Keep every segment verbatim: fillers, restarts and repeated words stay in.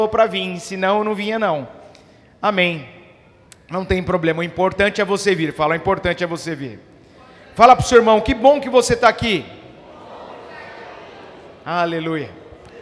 para vir, senão eu não vinha não. Amém. Não tem problema, o importante é você vir. Fala, o importante é você vir. Fala para o seu irmão, que bom que você está aqui. Aleluia.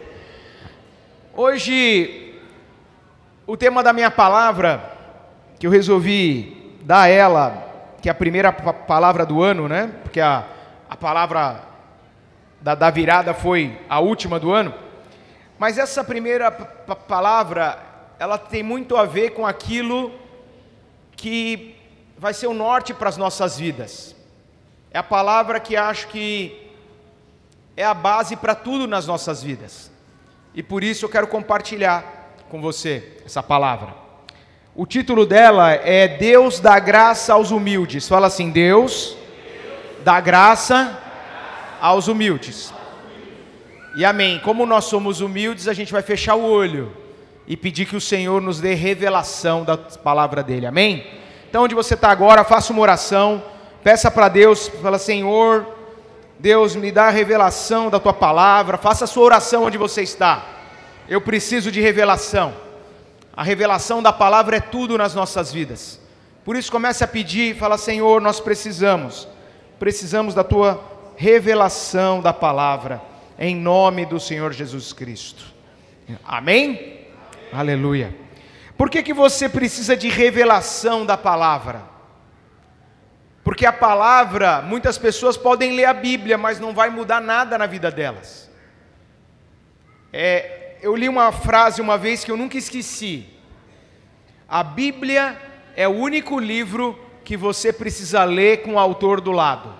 Hoje, o tema da minha palavra, que eu resolvi dar a ela, que é a primeira palavra do ano, né? Porque a, a palavra da, da virada foi a última do ano. Mas essa primeira p- palavra, ela tem muito a ver com aquilo que vai ser o norte para as nossas vidas. É a palavra que acho que é a base para tudo nas nossas vidas. E por isso eu quero compartilhar com você essa palavra. O título dela é Deus dá graça aos humildes. Fala assim, Deus dá graça aos humildes. E amém. Como nós somos humildes, a gente vai fechar o olho e pedir que o Senhor nos dê revelação da palavra dele. Amém? Então, onde você está agora, faça uma oração. Peça para Deus, fala, Senhor, Deus, me dá a revelação da tua palavra. Faça a sua oração onde você está. Eu preciso de revelação. A revelação da palavra é tudo nas nossas vidas. Por isso, comece a pedir, fala, Senhor, nós precisamos. Precisamos da tua revelação da palavra. Em nome do Senhor Jesus Cristo. Amém? Amém? Aleluia. Por que que você precisa de revelação da palavra? Porque a palavra, muitas pessoas podem ler a Bíblia, mas não vai mudar nada na vida delas. É, eu li uma frase uma vez que eu nunca esqueci. A Bíblia é o único livro que você precisa ler com o autor do lado.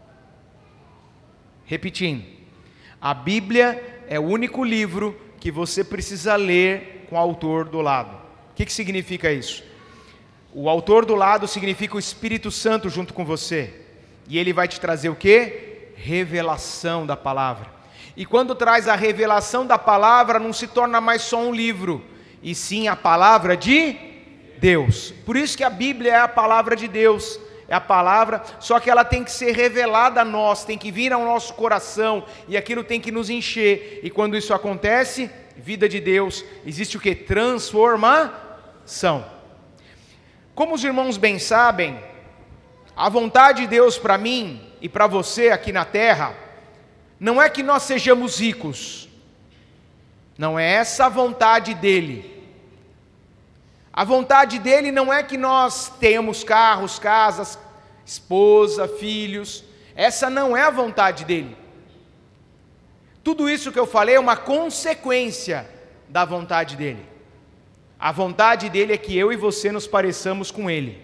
Repetindo. A Bíblia é o único livro que você precisa ler com o autor do lado. O que que significa isso? O autor do lado significa o Espírito Santo junto com você. E ele vai te trazer o quê? Revelação da palavra. E quando traz a revelação da palavra, não se torna mais só um livro, e sim a palavra de Deus. Por isso que a Bíblia é a palavra de Deus. É a palavra, só que ela tem que ser revelada a nós, tem que vir ao nosso coração, e aquilo tem que nos encher. E quando isso acontece, vida de Deus, existe o que? Transformação. Como os irmãos bem sabem, a vontade de Deus para mim e para você aqui na terra, não é que nós sejamos ricos, não é essa a vontade dele. A vontade dele não é que nós tenhamos carros, casas, esposa, filhos. Essa não é a vontade dele. Tudo isso que eu falei é uma consequência da vontade dele. A vontade dele é que eu e você nos pareçamos com ele.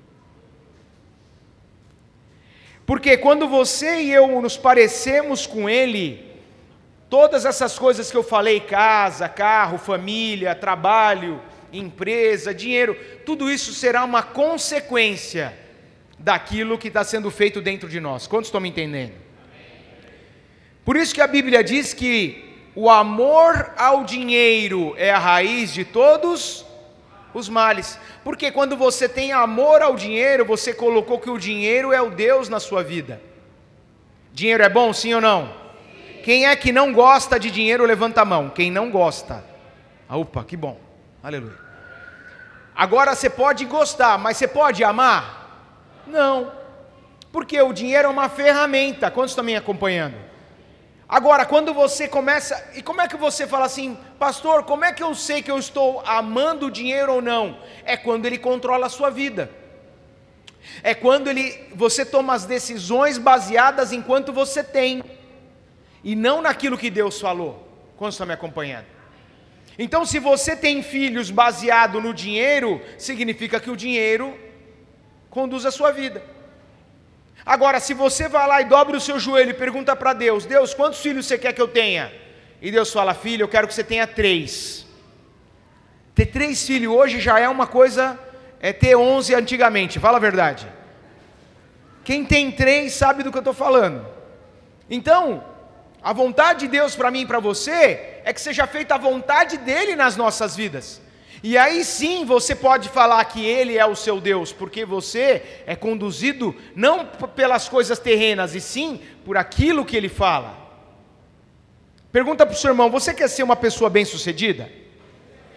Porque quando você e eu nos parecemos com ele, todas essas coisas que eu falei, casa, carro, família, trabalho, empresa, dinheiro, tudo isso será uma consequência daquilo que está sendo feito dentro de nós. Quantos estão me entendendo? Por isso que a Bíblia diz que o amor ao dinheiro é a raiz de todos os males. Porque quando você tem amor ao dinheiro, você colocou que o dinheiro é o Deus na sua vida. Dinheiro é bom, sim ou não? Sim. Quem é que não gosta de dinheiro, levanta a mão. Quem não gosta? Ah, opa, que bom. Aleluia. Agora você pode gostar, mas você pode amar? Não. Porque o dinheiro é uma ferramenta. Quantos estão me acompanhando? Agora, quando você começa... E como é que você fala assim, pastor, como é que eu sei que eu estou amando o dinheiro ou não? É quando ele controla a sua vida. É quando ele, você toma as decisões baseadas em quanto você tem. E não naquilo que Deus falou. Quantos estão me acompanhando? Então, se você tem filhos baseado no dinheiro, significa que o dinheiro conduz a sua vida. Agora, se você vai lá e dobra o seu joelho e pergunta para Deus, Deus, quantos filhos você quer que eu tenha? E Deus fala, filho, eu quero que você tenha três. Ter três filhos hoje já é uma coisa, é ter onze antigamente, fala a verdade. Quem tem três sabe do que eu estou falando. Então, a vontade de Deus para mim e para você é que seja feita a vontade dele nas nossas vidas. E aí sim você pode falar que ele é o seu Deus, porque você é conduzido não pelas coisas terrenas, e sim por aquilo que ele fala. Pergunta para o seu irmão, você quer ser uma pessoa bem-sucedida?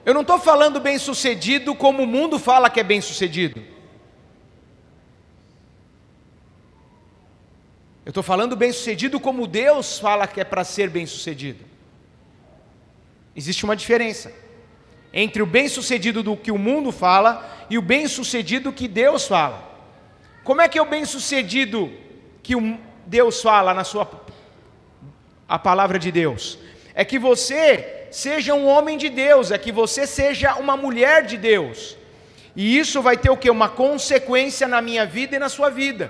Eu não estou falando bem-sucedido como o mundo fala que é bem-sucedido. Eu estou falando bem-sucedido como Deus fala que é para ser bem-sucedido. Existe uma diferença entre o bem-sucedido do que o mundo fala e o bem-sucedido que Deus fala. Como é que é o bem-sucedido que Deus fala na sua a palavra de Deus? É que você seja um homem de Deus, é que você seja uma mulher de Deus. E isso vai ter o quê? Uma consequência na minha vida e na sua vida.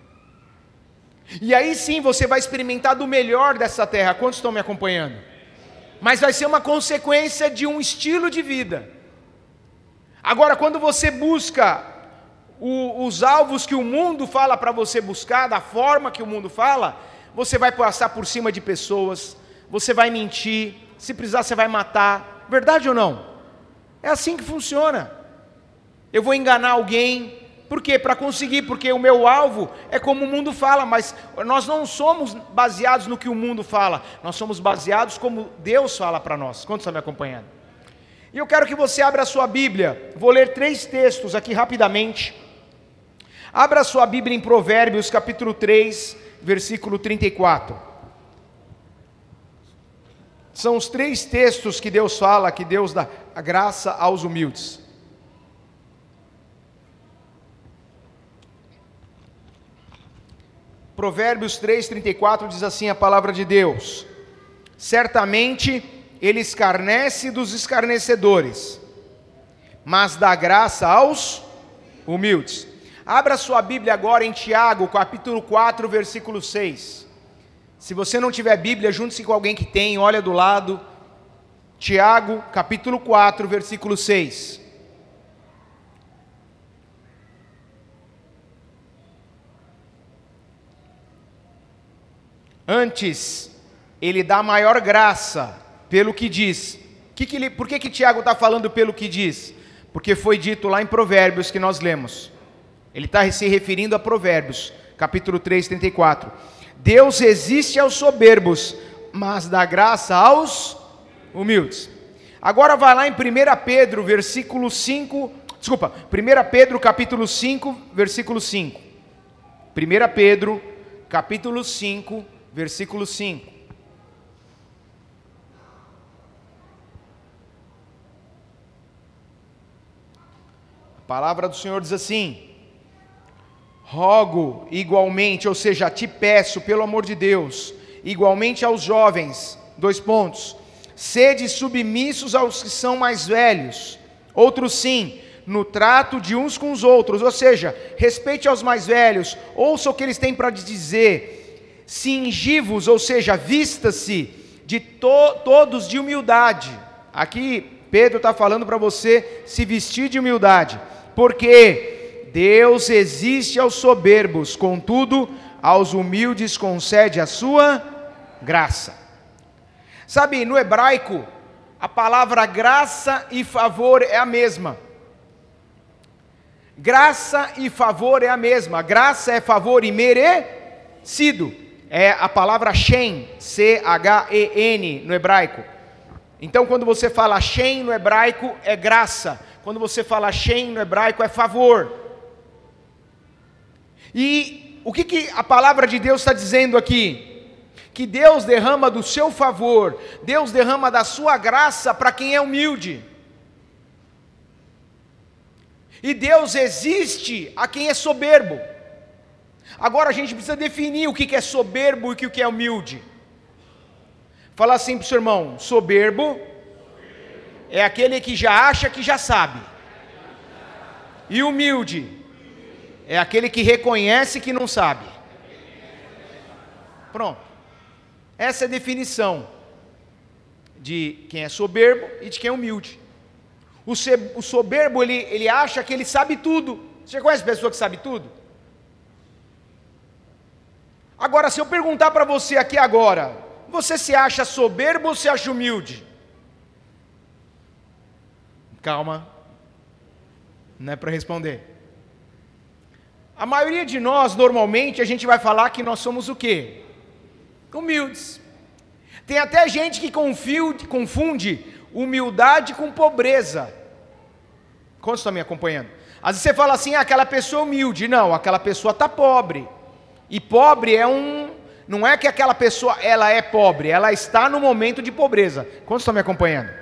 E aí sim você vai experimentar do melhor dessa terra. Quantos estão me acompanhando? Mas vai ser uma consequência de um estilo de vida. Agora, quando você busca o, os alvos que o mundo fala para você buscar, da forma que o mundo fala, você vai passar por cima de pessoas, você vai mentir, se precisar você vai matar. Verdade ou não? É assim que funciona. Eu vou enganar alguém. Por quê? Para conseguir, porque o meu alvo é como o mundo fala, mas nós não somos baseados no que o mundo fala, nós somos baseados como Deus fala para nós. Quantos estão me acompanhando? E eu quero que você abra a sua Bíblia, vou ler três textos aqui rapidamente. Abra a sua Bíblia em Provérbios, capítulo três, versículo trinta e quatro. São os três textos que Deus fala, que Deus dá a graça aos humildes. Provérbios três, trinta e quatro diz assim a palavra de Deus: certamente ele escarnece dos escarnecedores, mas dá graça aos humildes. Abra sua Bíblia agora em Tiago, capítulo quatro, versículo seis. Se você não tiver Bíblia, junte-se com alguém que tem, olha do lado. Tiago, capítulo quatro, versículo seis. Antes, ele dá maior graça pelo que diz. Que que ele, por que que Tiago está falando pelo que diz? Porque foi dito lá em Provérbios que nós lemos. Ele está se referindo a Provérbios, capítulo três, trinta e quatro. Deus resiste aos soberbos, mas dá graça aos humildes. Agora vai lá em primeira Pedro, versículo cinco. Desculpa, primeira Pedro, capítulo cinco, versículo cinco. primeira Pedro, capítulo cinco, versículo cinco. A palavra do Senhor diz assim: rogo igualmente, ou seja, te peço pelo amor de Deus, igualmente aos jovens, dois pontos, sede submissos aos que são mais velhos, outros sim, no trato de uns com os outros, ou seja, respeite aos mais velhos, ouça o que eles têm para dizer, cingivos, ou seja, vista-se de to- todos de humildade. Aqui Pedro está falando para você se vestir de humildade, porque Deus resiste aos soberbos, contudo, aos humildes concede a sua graça. Sabe, no hebraico, a palavra graça e favor é a mesma. Graça e favor é a mesma. Graça é favor imerecido. É a palavra Shem, C H E N no hebraico. Então quando você fala Shem no hebraico é graça. Quando você fala Shem no hebraico é favor. E o que, que a palavra de Deus está dizendo aqui? Que Deus derrama do seu favor, Deus derrama da sua graça para quem é humilde. E Deus resiste a quem é soberbo. Agora a gente precisa definir o que é soberbo e o que é humilde. Fala assim para o seu irmão: soberbo é aquele que já acha que já sabe. E humilde é aquele que reconhece que não sabe. Pronto. Essa é a definição de quem é soberbo e de quem é humilde. O, se, o soberbo, ele, ele acha que ele sabe tudo. Você conhece pessoa que sabe tudo? Agora, se eu perguntar para você aqui agora, você se acha soberbo ou se acha humilde? Calma, não é para responder. A maioria de nós, normalmente, a gente vai falar que nós somos o quê? Humildes. Tem até gente que confunde humildade com pobreza. Quantos estão me acompanhando? Às vezes você fala assim, ah, aquela pessoa é humilde. Não, aquela pessoa está pobre. E pobre é um... Não é que aquela pessoa, ela é pobre, ela está no momento de pobreza. Quantos estão me acompanhando?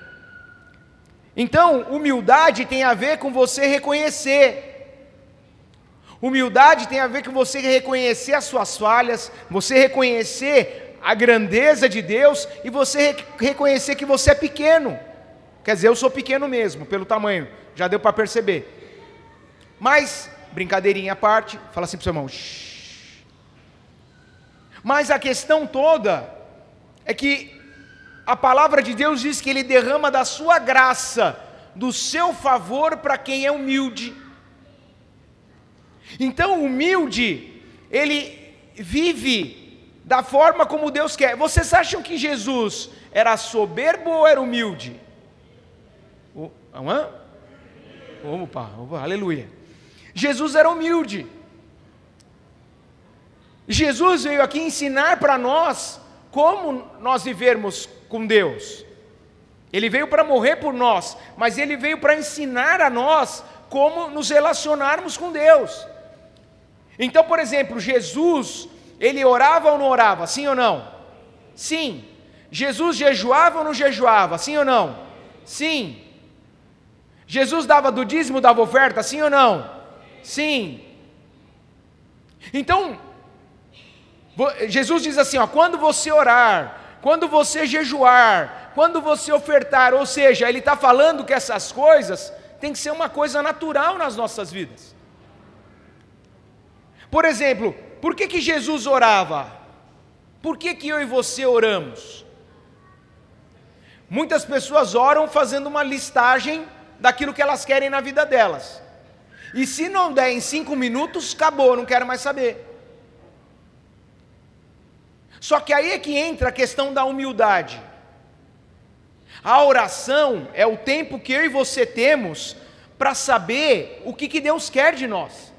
Então, humildade tem a ver com você reconhecer. Humildade tem a ver com você reconhecer as suas falhas, você reconhecer a grandeza de Deus e você reconhecer que você é pequeno. Quer dizer, eu sou pequeno mesmo, pelo tamanho, já deu para perceber. Mas, brincadeirinha à parte, fala assim para o seu irmão, shh. Mas a questão toda é que a palavra de Deus diz que Ele derrama da sua graça, do seu favor para quem é humilde. Então o humilde, ele vive da forma como Deus quer. Vocês acham que Jesus era soberbo ou era humilde? Oh, hã? Opa, opa, aleluia. Jesus era humilde. Jesus veio aqui ensinar para nós como nós vivermos com Deus. Ele veio para morrer por nós, mas Ele veio para ensinar a nós como nos relacionarmos com Deus. Então, por exemplo, Jesus, Ele orava ou não orava? Sim ou não? Sim. Jesus jejuava ou não jejuava? Sim ou não? Sim. Jesus dava do dízimo, dava oferta? Sim ou não? Sim. Então, Jesus diz assim, ó, quando você orar, quando você jejuar, quando você ofertar, ou seja, Ele está falando que essas coisas tem que ser uma coisa natural nas nossas vidas. Por exemplo, por que que Jesus orava? Por que que eu e você oramos? Muitas pessoas oram fazendo uma listagem daquilo que elas querem na vida delas. E se não der em cinco minutos, acabou, não quero mais saber. Só que aí é que entra a questão da humildade. A oração é o tempo que eu e você temos para saber o que, que Deus quer de nós.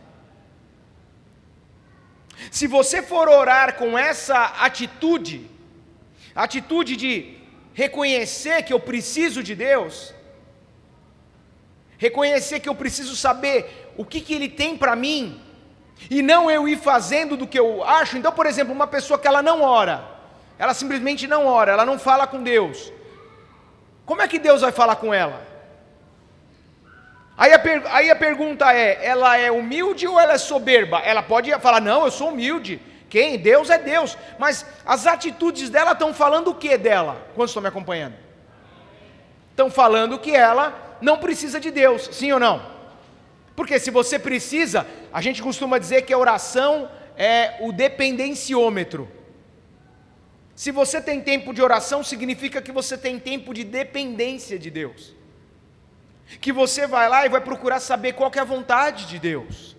Se você for orar com essa atitude, atitude de reconhecer que eu preciso de Deus, reconhecer que eu preciso saber o que, que Ele tem para mim, e não eu ir fazendo do que eu acho. Então, por exemplo, uma pessoa que ela não ora, ela simplesmente não ora, ela não fala com Deus. Como é que Deus vai falar com ela? Aí a, per, aí a pergunta é, ela é humilde ou ela é soberba? Ela pode falar, não, eu sou humilde. Quem? Deus é Deus. Mas as atitudes dela estão falando o que dela? Quantos estão me acompanhando? Estão falando que ela não precisa de Deus, sim ou não? Porque se você precisa, a gente costuma dizer que a oração é o dependenciômetro. Se você tem tempo de oração, significa que você tem tempo de dependência de Deus. Que você vai lá e vai procurar saber qual que é a vontade de Deus.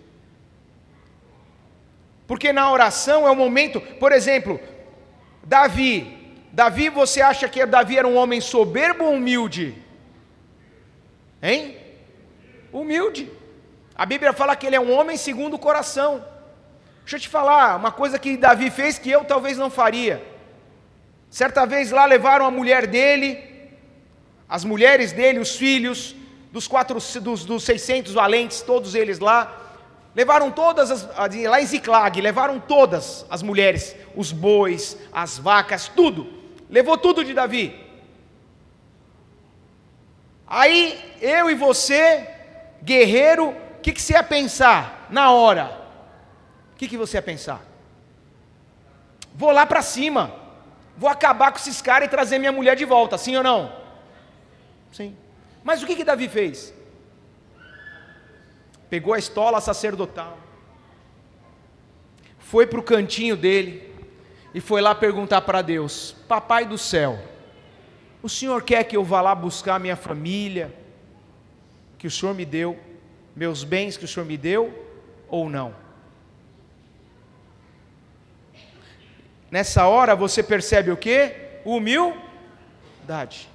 Porque na oração é o momento, por exemplo, Davi. Davi, você acha que Davi era um homem soberbo ou humilde? Hein? Humilde. A Bíblia fala que ele é um homem segundo o coração. Deixa eu te falar, uma coisa que Davi fez que eu talvez não faria. Certa vez lá levaram a mulher dele, as mulheres dele, os filhos, dos, quatro, dos, dos seiscentos valentes, todos eles lá, levaram todas, as, lá em Ziclag, levaram todas as mulheres, os bois, as vacas, tudo, levou tudo de Davi. Aí, eu e você, guerreiro, o que, que você ia pensar na hora? O que, que você ia pensar? Vou lá para cima, vou acabar com esses caras e trazer minha mulher de volta, sim ou não? Sim. Mas o que que Davi fez? Pegou a estola sacerdotal, foi para o cantinho dele e foi lá perguntar para Deus, Papai do céu, o Senhor quer que eu vá lá buscar minha família, que o Senhor me deu, meus bens que o Senhor me deu, ou não? Nessa hora você percebe o quê? Humildade.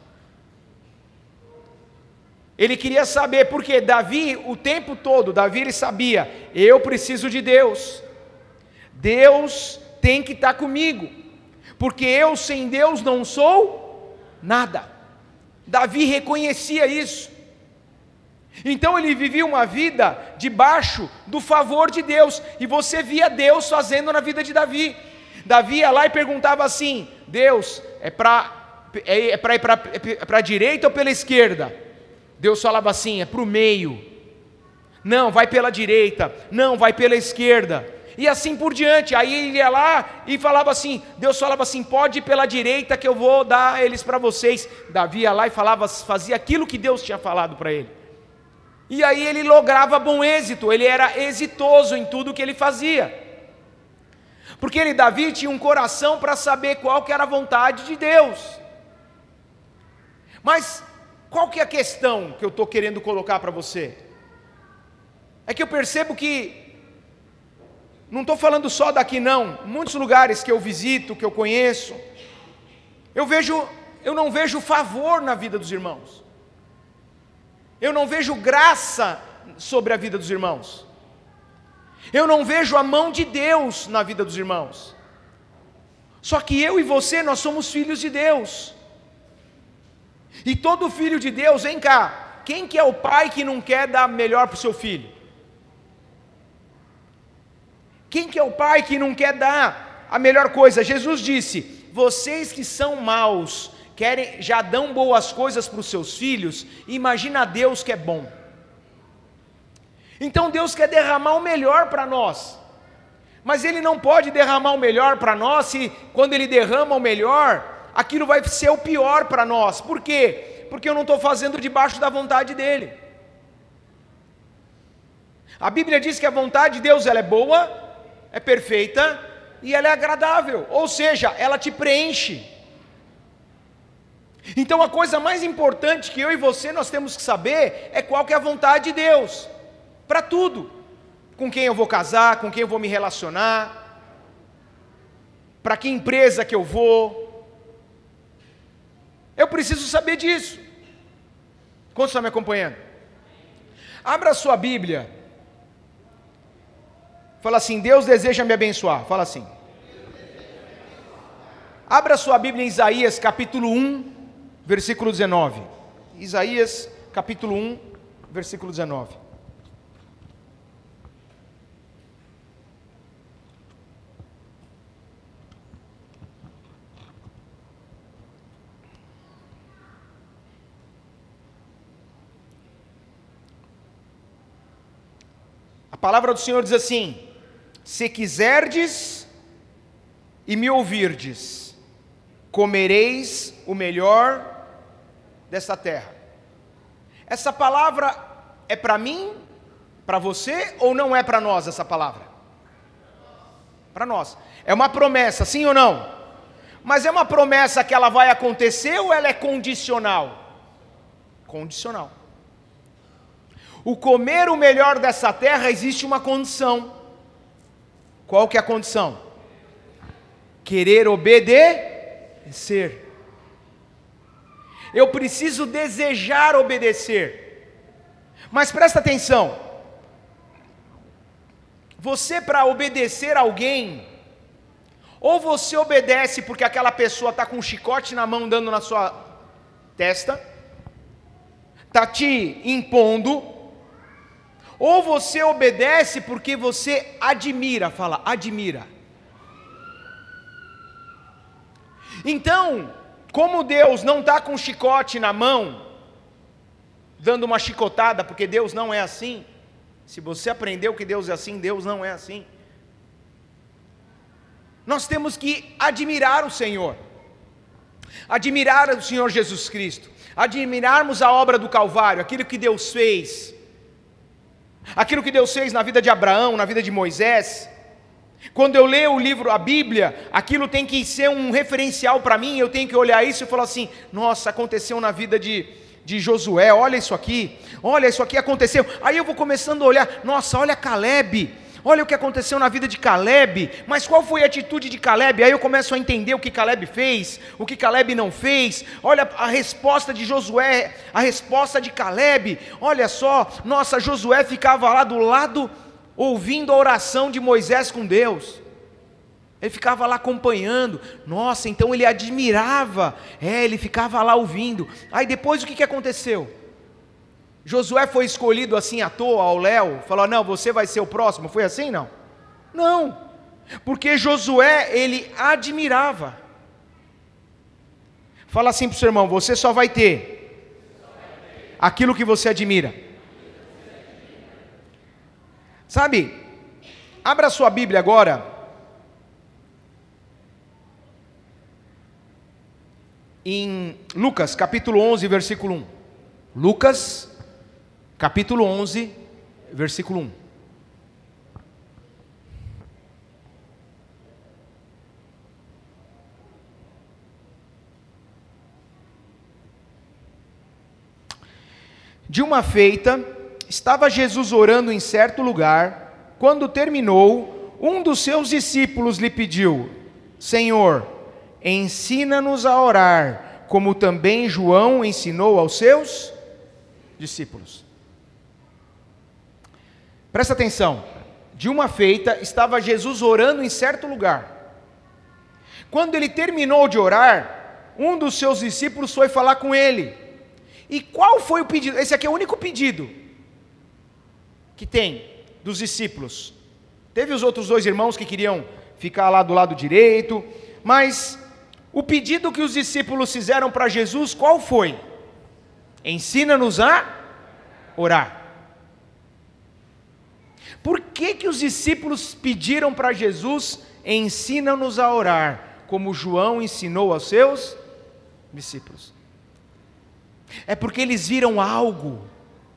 Ele queria saber, porque Davi, o tempo todo, Davi ele sabia, eu preciso de Deus, Deus tem que estar comigo, porque eu sem Deus não sou nada. Davi reconhecia isso. Então ele vivia uma vida debaixo do favor de Deus, e você via Deus fazendo na vida de Davi. Davi ia lá e perguntava assim: Deus, é para é para ir para a direita ou pela esquerda? Deus falava assim: é para o meio. Não, vai pela direita. Não, vai pela esquerda. E assim por diante. Aí ele ia lá e falava assim, Deus falava assim: pode ir pela direita que eu vou dar eles para vocês. Davi ia lá e falava, fazia aquilo que Deus tinha falado para ele. E aí ele lograva bom êxito, ele era exitoso em tudo que ele fazia. Porque ele, Davi, tinha um coração para saber qual que era a vontade de Deus. Mas qual que é a questão que eu estou querendo colocar para você? É que eu percebo que, não estou falando só daqui não, muitos lugares que eu visito, que eu conheço, eu vejo, eu não vejo favor na vida dos irmãos. Eu não vejo graça sobre a vida dos irmãos. Eu não vejo a mão de Deus na vida dos irmãos. Só que eu e você, nós somos filhos de Deus. E todo filho de Deus, vem cá, quem que é o pai que não quer dar melhor para o seu filho? Quem que é o pai que não quer dar a melhor coisa? Jesus disse: vocês que são maus, querem, já dão boas coisas para os seus filhos, imagina Deus que é bom. Então Deus quer derramar o melhor para nós, mas Ele não pode derramar o melhor para nós, se quando Ele derrama o melhor, aquilo vai ser o pior para nós. Por quê? Porque eu não estou fazendo debaixo da vontade dEle. A Bíblia diz que a vontade de Deus ela é boa, é perfeita e ela é agradável, ou seja, ela te preenche. Então a coisa mais importante que eu e você nós temos que saber é qual que é a vontade de Deus, para tudo. Com quem eu vou casar, com quem eu vou me relacionar, para que empresa que eu vou, eu preciso saber disso. Quantos estão me acompanhando? Abra a sua Bíblia, fala assim: Deus deseja me abençoar, fala assim. Abra a sua Bíblia em Isaías capítulo um, versículo dezenove. Isaías capítulo um, versículo dezenove. A palavra do Senhor diz assim: se quiserdes e me ouvirdes, comereis o melhor desta terra. Essa palavra é para mim, para você, ou não é para nós essa palavra? Para nós. É uma promessa, sim ou não? Mas é uma promessa que ela vai acontecer ou ela é condicional? Condicional. O comer o melhor dessa terra, existe uma condição. Qual que é a condição? Querer obedecer. Eu preciso desejar obedecer. Mas presta atenção. Você, para obedecer alguém, ou você obedece porque aquela pessoa está com um chicote na mão dando na sua testa, está te impondo, ou você obedece porque você admira, fala, admira. Então, como Deus não está com um chicote na mão, dando uma chicotada, porque Deus não é assim. Se você aprendeu que Deus é assim, Deus não é assim. Nós temos que admirar o Senhor, admirar o Senhor Jesus Cristo, admirarmos a obra do Calvário, aquilo que Deus fez, aquilo que Deus fez na vida de Abraão, na vida de Moisés. Quando eu leio o livro, a Bíblia, aquilo tem que ser um referencial para mim, eu tenho que olhar isso e falar assim: nossa, aconteceu na vida de, de Josué, olha isso aqui, olha isso aqui aconteceu. Aí eu vou começando a olhar, nossa, olha Caleb, olha o que aconteceu na vida de Caleb, mas qual foi a atitude de Caleb? Aí eu começo a entender o que Caleb fez, o que Caleb não fez. Olha a resposta de Josué, a resposta de Caleb, olha só, nossa, Josué ficava lá do lado, ouvindo a oração de Moisés com Deus. Ele ficava lá acompanhando. Nossa, então ele admirava. É, ele ficava lá ouvindo. Aí depois o que, que aconteceu? Josué foi escolhido assim à toa, ao léu? Falou, não, você vai ser o próximo. Foi assim, não? Não. Porque Josué, ele admirava. Fala assim para o seu irmão, você só vai ter aquilo que você admira. Sabe, abra sua Bíblia agora. Em Lucas, capítulo onze, versículo um. Lucas, capítulo onze, versículo um. De uma feita, estava Jesus orando em certo lugar. Quando terminou, um dos seus discípulos lhe pediu: Senhor, ensina-nos a orar, como também João ensinou aos seus discípulos. Presta atenção. De uma feita, estava Jesus orando em certo lugar. Quando ele terminou de orar, um dos seus discípulos foi falar com ele. E qual foi o pedido? Esse aqui é o único pedido que tem dos discípulos. Teve os outros dois irmãos que queriam ficar lá do lado direito, mas o pedido que os discípulos fizeram para Jesus, qual foi? Ensina-nos a orar. Por que que os discípulos pediram para Jesus, ensina-nos a orar, como João ensinou aos seus discípulos? É porque eles viram algo,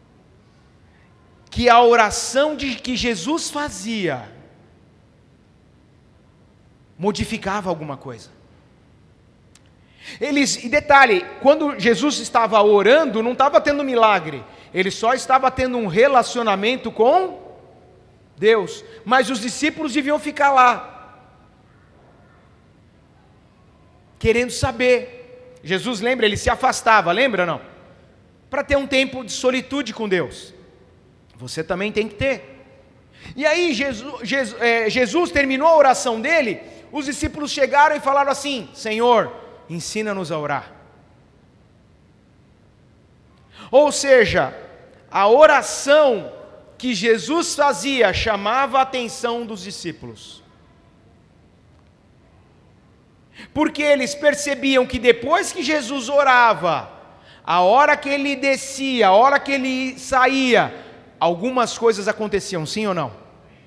que a oração de que Jesus fazia, modificava alguma coisa. Eles, e detalhe, quando Jesus estava orando, não estava tendo milagre, ele só estava tendo um relacionamento com Deus, mas os discípulos deviam ficar lá, querendo saber. Jesus, lembra, ele se afastava, lembra ou não? Para ter um tempo de solitude com Deus. Você também tem que ter. E aí Jesus, Jesus, é, Jesus terminou a oração dele, os discípulos chegaram e falaram assim: Senhor, ensina-nos a orar. Ou seja, a oração que Jesus fazia chamava a atenção dos discípulos. Porque eles percebiam que depois que Jesus orava, a hora que ele descia, a hora que ele saía, algumas coisas aconteciam, sim ou não?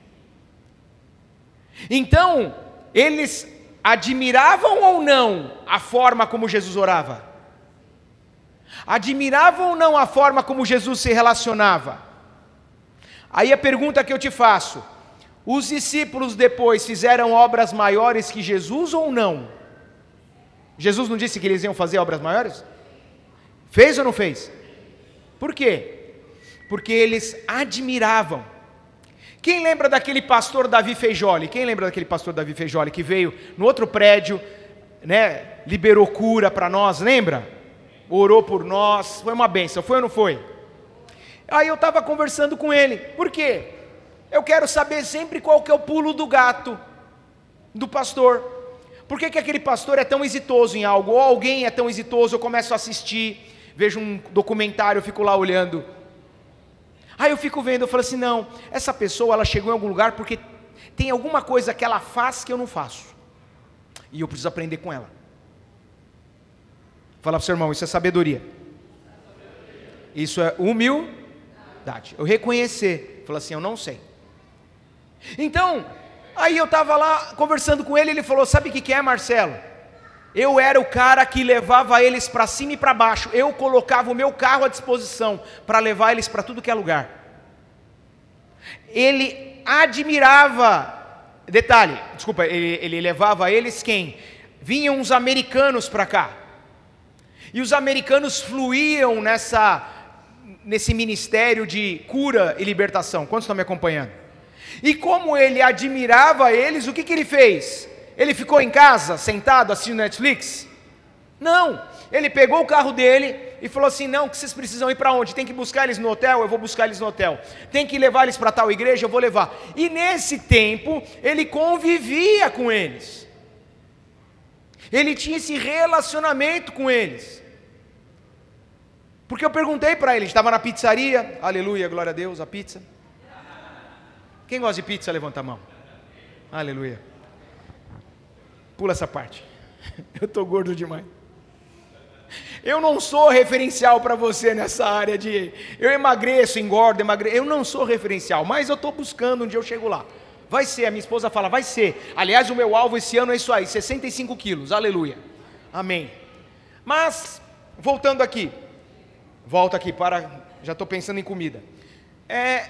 Então, eles admiravam ou não a forma como Jesus orava? Admiravam ou não a forma como Jesus se relacionava? Aí a pergunta que eu te faço: os discípulos depois fizeram obras maiores que Jesus ou não? Jesus não disse que eles iam fazer obras maiores? Fez ou não fez? Por quê? Porque eles admiravam. Quem lembra daquele pastor Davi Feijoli? Quem lembra daquele pastor Davi Feijoli que veio no outro prédio, né, liberou cura para nós, lembra? Orou por nós, foi uma bênção, foi ou não foi? Aí eu estava conversando com ele. Por quê? Eu quero saber sempre qual que é o pulo do gato do pastor. Por que que aquele pastor é tão exitoso em algo? Ou alguém é tão exitoso, eu começo a assistir, vejo um documentário, eu fico lá olhando. Aí eu fico vendo, eu falo assim, não, essa pessoa ela chegou em algum lugar porque tem alguma coisa que ela faz que eu não faço. E eu preciso aprender com ela. Fala para o seu irmão, isso é sabedoria. Isso é humildade. Eu reconhecer, falo assim, eu não sei. Então, aí eu estava lá conversando com ele, ele falou, sabe o que que é, Marcelo? Eu era o cara que levava eles para cima e para baixo, eu colocava o meu carro à disposição para levar eles para tudo que é lugar. Ele admirava, detalhe, desculpa, ele, ele levava eles quem? Vinham os americanos para cá, e os americanos fluíam nessa, nesse ministério de cura e libertação. Quantos estão me acompanhando? E como ele admirava eles, o que que ele fez? Ele ficou em casa, sentado, assistindo Netflix? Não, ele pegou o carro dele, e falou assim, não, que vocês precisam ir para onde? Tem que buscar eles no hotel? Eu vou buscar eles no hotel. Tem que levar eles para tal igreja? Eu vou levar. E nesse tempo, ele convivia com eles. Ele tinha esse relacionamento com eles. Porque eu perguntei para ele, estava na pizzaria, aleluia, glória a Deus, a pizza. Quem gosta de pizza, levanta a mão. Aleluia. Pula essa parte. Eu estou gordo demais. Eu não sou referencial para você nessa área de... Eu emagreço, engordo, emagreço. Eu não sou referencial, mas eu estou buscando, um dia eu chego lá. Vai ser, a minha esposa fala, vai ser. Aliás, o meu alvo esse ano é isso aí, sessenta e cinco quilos, aleluia. Amém. Mas, voltando aqui. Volta aqui para... Já estou pensando em comida. É...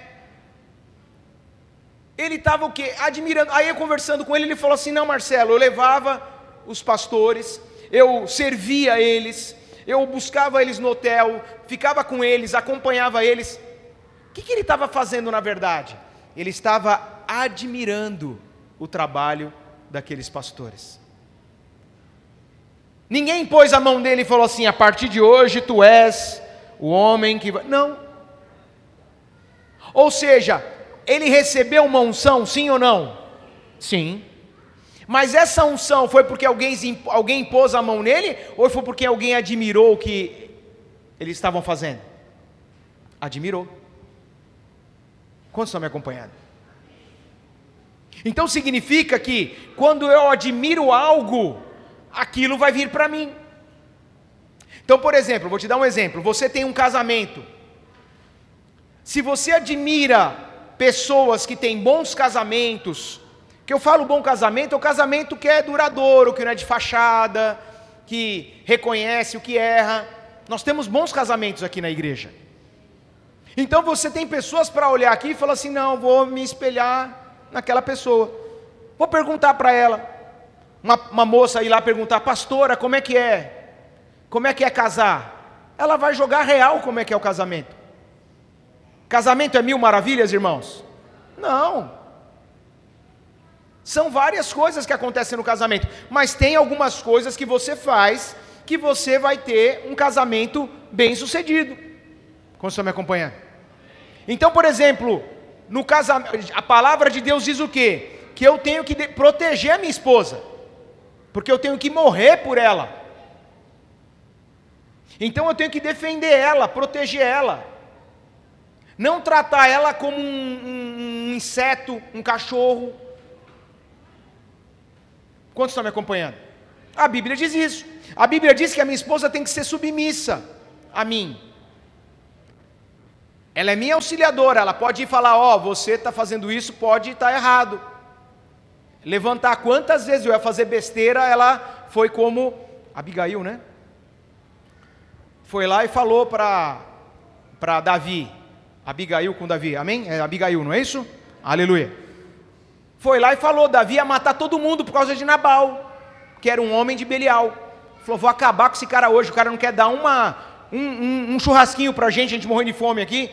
Ele estava o quê? Admirando. Aí eu conversando com ele, ele falou assim, não, Marcelo, eu levava os pastores, eu servia eles, eu buscava eles no hotel, ficava com eles, acompanhava eles. O que, que ele estava fazendo na verdade? Ele estava admirando o trabalho daqueles pastores. Ninguém pôs a mão dele e falou assim, a partir de hoje tu és o homem que vai... Não. Ou seja... Ele recebeu uma unção, sim ou não? Sim. Mas essa unção foi porque alguém, alguém pôs a mão nele? Ou foi porque alguém admirou o que eles estavam fazendo? Admirou. Quantos estão me acompanhando? Então significa que quando eu admiro algo, aquilo vai vir para mim. Então, por exemplo, vou te dar um exemplo. Você tem um casamento. Se você admira... pessoas que têm bons casamentos, que eu falo bom casamento, é o casamento que é duradouro, que não é de fachada, que reconhece o que erra. Nós temos bons casamentos aqui na igreja. Então você tem pessoas para olhar aqui e falar assim, não, vou me espelhar naquela pessoa. Vou perguntar para ela, uma, uma moça ir lá perguntar, pastora, como é que é? Como é que é casar? Ela vai jogar real como é que é o casamento. Casamento é mil maravilhas, irmãos? Não. São várias coisas que acontecem no casamento, mas tem algumas coisas que você faz, que você vai ter um casamento bem sucedido. Como estão me acompanhando? Então, por exemplo, no casamento, a palavra de Deus diz o quê? Que eu tenho que proteger a minha esposa, porque eu tenho que morrer por ela. Então eu tenho que defender ela, proteger ela. Não tratar ela como um, um, um inseto, um cachorro. Quantos estão me acompanhando? A Bíblia diz isso. A Bíblia diz que a minha esposa tem que ser submissa a mim. Ela é minha auxiliadora, ela pode ir falar, ó, oh, você está fazendo isso, pode estar errado. Levantar quantas vezes eu ia fazer besteira, ela foi como Abigail, né? Foi lá e falou para para Davi. Abigail com Davi, amém? É Abigail, não é isso? Aleluia. Foi lá e falou, Davi ia matar todo mundo por causa de Nabal, que era um homem de Belial. Falou, vou acabar com esse cara hoje, o cara não quer dar uma, um, um, um churrasquinho pra gente, a gente morrendo de fome aqui.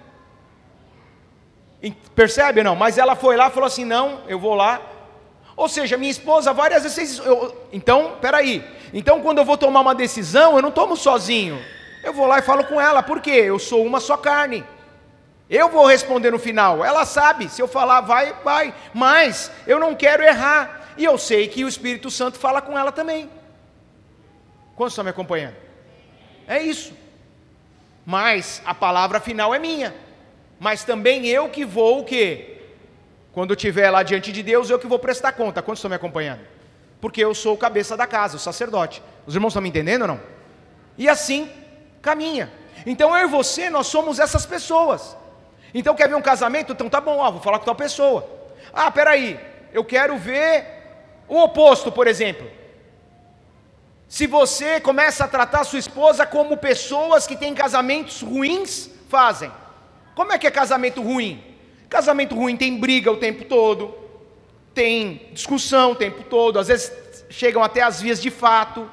E, percebe ou não? Mas ela foi lá e falou assim, não, eu vou lá. Ou seja, minha esposa várias vezes, eu, então, peraí, então quando eu vou tomar uma decisão, eu não tomo sozinho, eu vou lá e falo com ela, por quê? Eu sou uma só carne. Eu vou responder no final, ela sabe, se eu falar vai, vai, mas eu não quero errar, e eu sei que o Espírito Santo fala com ela também. Quantos estão me acompanhando? É isso, mas a palavra final é minha, mas também eu que vou o quê? Quando eu estiver lá diante de Deus, eu que vou prestar conta. Quantos estão me acompanhando? Porque eu sou o cabeça da casa, o sacerdote. Os irmãos estão me entendendo ou não? E assim caminha. Então eu e você, nós somos essas pessoas. Então quer ver um casamento? Então tá bom, ó, vou falar com tal pessoa. Ah, peraí, eu quero ver o oposto, por exemplo. Se você começa a tratar a sua esposa como pessoas que têm casamentos ruins fazem. Como é que é casamento ruim? Casamento ruim tem briga o tempo todo, tem discussão o tempo todo, às vezes chegam até as vias de fato.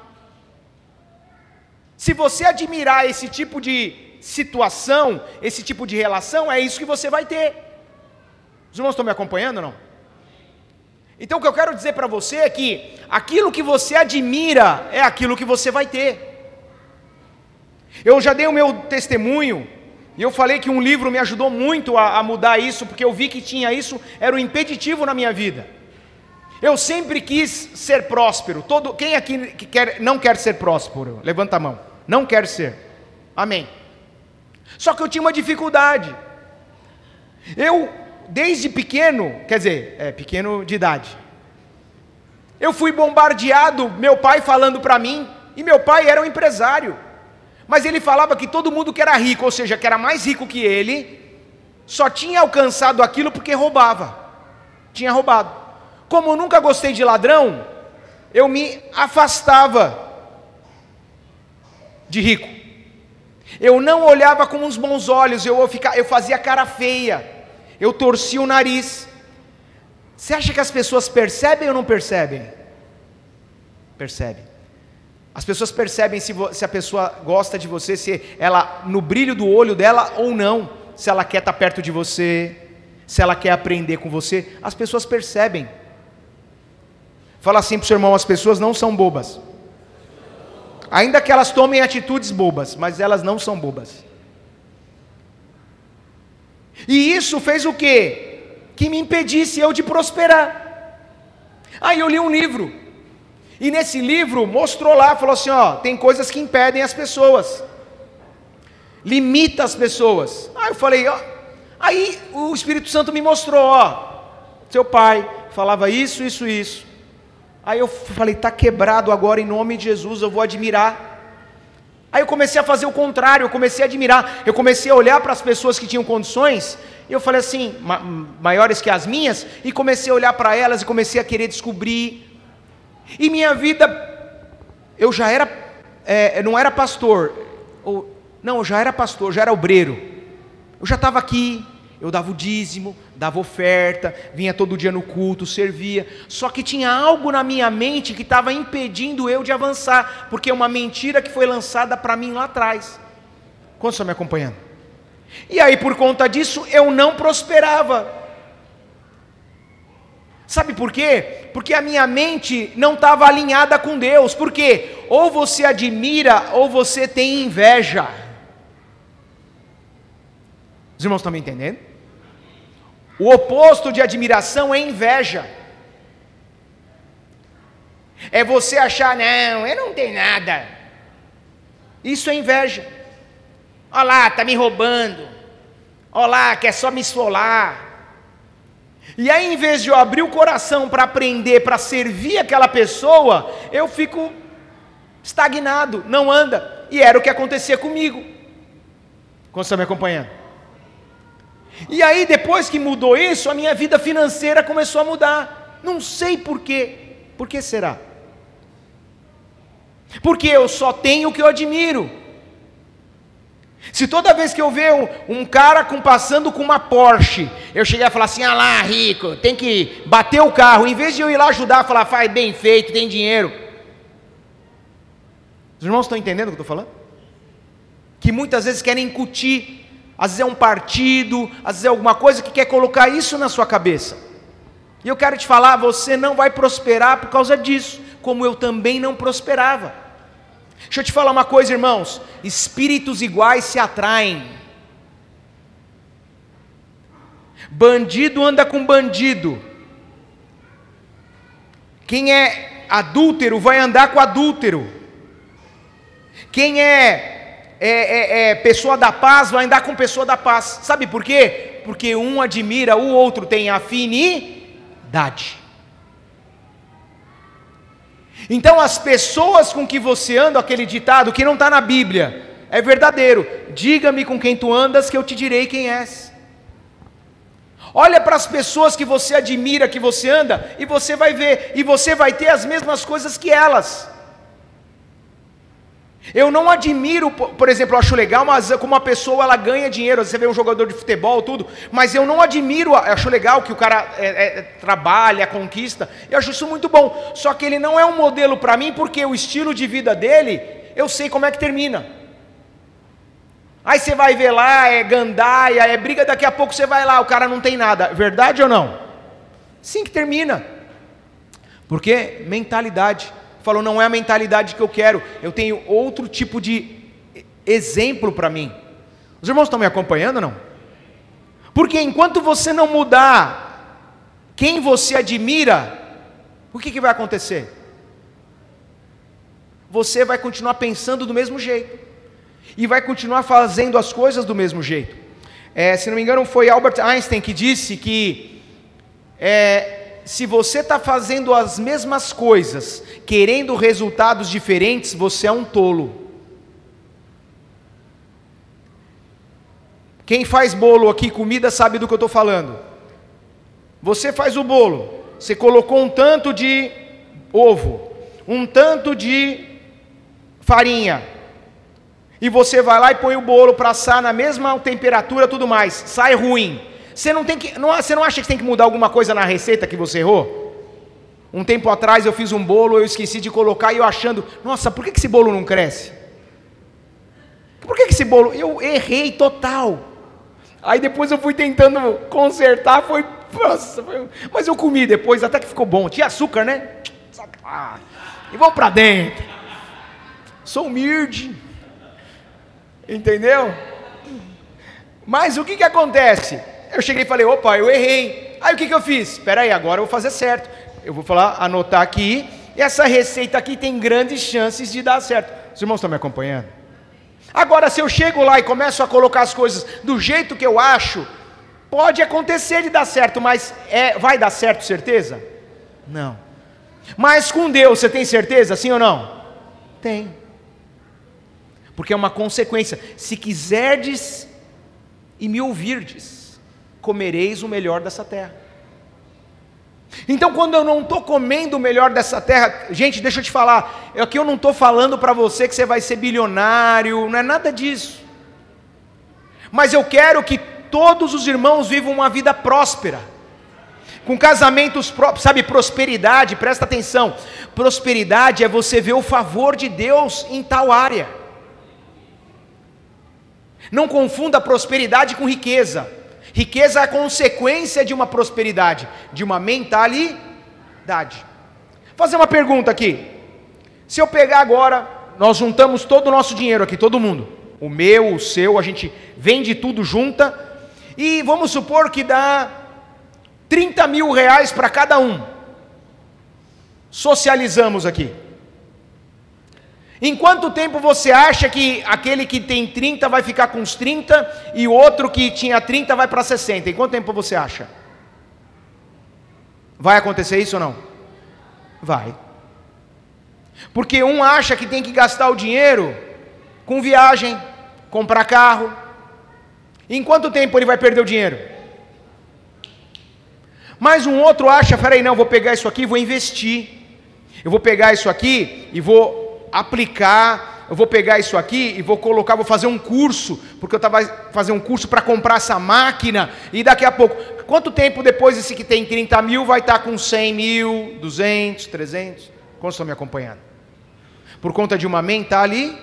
Se você admirar esse tipo de situação, esse tipo de relação, é isso que você vai ter. Os irmãos estão me acompanhando ou não? Então o que eu quero dizer para você é que aquilo que você admira é aquilo que você vai ter. Eu já dei o meu testemunho, e eu falei que um livro me ajudou muito a, a mudar isso, porque eu vi que tinha isso, era um impeditivo na minha vida. Eu sempre quis ser próspero. Todo, quem aqui que quer, não quer ser próspero? Levanta a mão. Não quer ser. Amém. Só que eu tinha uma dificuldade. Eu, desde pequeno, quer dizer, é, pequeno de idade, eu fui bombardeado, meu pai falando para mim, e meu pai era um empresário, mas ele falava que todo mundo que era rico, ou seja, que era mais rico que ele, só tinha alcançado aquilo porque roubava, tinha roubado. Como eu nunca gostei de ladrão, eu me afastava de rico. Eu não olhava com uns bons olhos, eu, ficava, eu fazia cara feia, eu torcia o nariz. Você acha que as pessoas percebem ou não percebem? Percebem. As pessoas percebem se, vo, se a pessoa gosta de você, se ela, no brilho do olho dela ou não, se ela quer estar perto de você, se ela quer aprender com você, as pessoas percebem. Fala assim para o seu irmão, as pessoas não são bobas. Ainda que elas tomem atitudes bobas, mas elas não são bobas. E isso fez o quê? Que me impedisse eu de prosperar. Aí eu li um livro, e nesse livro mostrou lá, falou assim, ó, tem coisas que impedem as pessoas, limita as pessoas. Aí eu falei, ó, aí o Espírito Santo me mostrou, ó, seu pai falava isso, isso, isso. Aí eu falei, está quebrado agora em nome de Jesus, eu vou admirar. Aí eu comecei a fazer o contrário, eu comecei a admirar, eu comecei a olhar para as pessoas que tinham condições, e eu falei assim, ma- maiores que as minhas, e comecei a olhar para elas e comecei a querer descobrir. E minha vida, eu já era, é, não era pastor, ou, não, eu já era pastor, já era obreiro, eu já estava aqui, eu dava o dízimo, dava oferta, vinha todo dia no culto, servia, só que tinha algo na minha mente que estava impedindo eu de avançar, porque é uma mentira que foi lançada para mim lá atrás. Quantos estão me acompanhando? E aí por conta disso eu não prosperava. Sabe por quê? Porque a minha mente não estava alinhada com Deus. Por quê? Ou você admira ou você tem inveja. Os irmãos estão me entendendo? O oposto de admiração é inveja. É você achar, não, eu não tenho nada. Isso é inveja. Olha lá, está me roubando. Olha lá, quer só me esfolar. E aí, em vez de eu abrir o coração para aprender, para servir aquela pessoa, eu fico estagnado, não anda. E era o que acontecia comigo. Como você está me acompanhando? E aí, depois que mudou isso, a minha vida financeira começou a mudar. Não sei por quê. Por que será? Porque eu só tenho o que eu admiro. Se toda vez que eu ver um, um cara com, passando com uma Porsche, eu chegar e falar assim, ah lá, rico, tem que bater o carro, em vez de eu ir lá ajudar, falar, faz bem feito, tem dinheiro. Os irmãos estão entendendo o que eu estou falando? Que muitas vezes querem incutir, às vezes é um partido, às vezes é alguma coisa que quer colocar isso na sua cabeça. E eu quero te falar, você não vai prosperar por causa disso, como eu também não prosperava. Deixa eu te falar uma coisa, irmãos, espíritos iguais se atraem. Bandido anda com bandido. Quem é adúltero vai andar com adúltero. Quem é, é, é, é pessoa da paz vai andar com pessoa da paz. Sabe por quê? Porque um admira, o outro tem afinidade. Então as pessoas com que você anda, aquele ditado que não está na Bíblia, é verdadeiro, diga-me com quem tu andas que eu te direi quem és. Olha para as pessoas que você admira, que você anda, e você vai ver, e você vai ter as mesmas coisas que elas. Eu não admiro, por exemplo, eu acho legal, mas como uma pessoa ela ganha dinheiro, você vê um jogador de futebol, tudo, mas eu não admiro, eu acho legal que o cara é, é, trabalha, conquista, eu acho isso muito bom, só que ele não é um modelo para mim, porque o estilo de vida dele, eu sei como é que termina. Aí você vai ver lá, é gandaia, é briga, daqui a pouco você vai lá, o cara não tem nada, verdade ou não? Sim que termina, porque mentalidade. Falou, não é a mentalidade que eu quero, eu tenho outro tipo de exemplo para mim. Os irmãos estão me acompanhando ou não? Porque enquanto você não mudar quem você admira, o que, que vai acontecer? Você vai continuar pensando do mesmo jeito, e vai continuar fazendo as coisas do mesmo jeito. É, se não me engano, foi Albert Einstein que disse que é, se você está fazendo as mesmas coisas, querendo resultados diferentes, você é um tolo. Quem faz bolo aqui, comida, sabe do que eu estou falando. Você faz o bolo, você colocou um tanto de ovo, um tanto de farinha, e você vai lá e põe o bolo para assar na mesma temperatura, tudo mais, sai ruim. Você não tem que, não, você não acha que tem que mudar alguma coisa na receita que você errou? Um tempo atrás eu fiz um bolo, eu esqueci de colocar, e eu achando, nossa, por que esse bolo não cresce? Por que esse bolo? Eu errei total. Aí depois eu fui tentando consertar, foi, nossa, foi, mas eu comi depois, até que ficou bom. Tinha açúcar, né? Ah, e vamos para dentro. Sou humilde, entendeu? Mas o que que acontece? Eu cheguei e falei, opa, eu errei. Aí o que que eu fiz? Espera aí, agora eu vou fazer certo. Eu vou falar, anotar aqui, e essa receita aqui tem grandes chances de dar certo. Os irmãos estão me acompanhando? Agora, se eu chego lá e começo a colocar as coisas do jeito que eu acho, pode acontecer de dar certo, mas é, vai dar certo, certeza? Não. Mas com Deus, você tem certeza, sim ou não? Tem. Porque é uma consequência. Se quiserdes e me ouvirdes, comereis o melhor dessa terra. Então, quando eu não estou comendo o melhor dessa terra, gente, deixa eu te falar, aqui eu não estou falando para você que você vai ser bilionário, não é nada disso. Mas eu quero que todos os irmãos vivam uma vida próspera, com casamentos próprios, sabe, prosperidade, presta atenção, prosperidade é você ver o favor de Deus em tal área. Não confunda prosperidade com riqueza. Riqueza é a consequência de uma prosperidade, de uma mentalidade. Vou fazer uma pergunta aqui. Se eu pegar agora, nós juntamos todo o nosso dinheiro aqui, todo mundo, o meu, o seu, a gente vende tudo junta, e vamos supor que dá trinta mil reais para cada um. Socializamos aqui. Em quanto tempo você acha que aquele que tem trinta vai ficar com os trinta e o outro que tinha trinta vai para sessenta? Em quanto tempo você acha? Vai acontecer isso ou não? Vai. Porque um acha que tem que gastar o dinheiro com viagem, comprar carro. Em quanto tempo ele vai perder o dinheiro? Mas um outro acha, peraí, não, eu vou pegar isso aqui e vou investir. Eu vou pegar isso aqui e vou aplicar, eu vou pegar isso aqui e vou colocar, vou fazer um curso, porque eu estava fazer um curso para comprar essa máquina, e daqui a pouco, quanto tempo depois esse que tem trinta mil vai estar com cem mil, duzentos, trezentos? Quantos estão me acompanhando? Por conta de uma mentalidade.